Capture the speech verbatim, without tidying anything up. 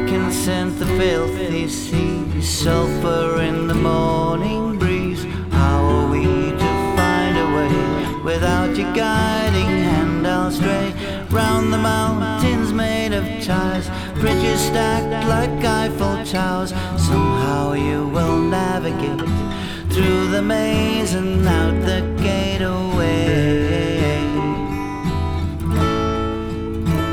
can scent the filthy sea, sulphur in the morning breeze. How are we to find a way? Without your guiding hand I'll stray round the mountains made of tires, bridges stacked like Eiffel towers. Somehow you will navigate through the maze and out the gateway.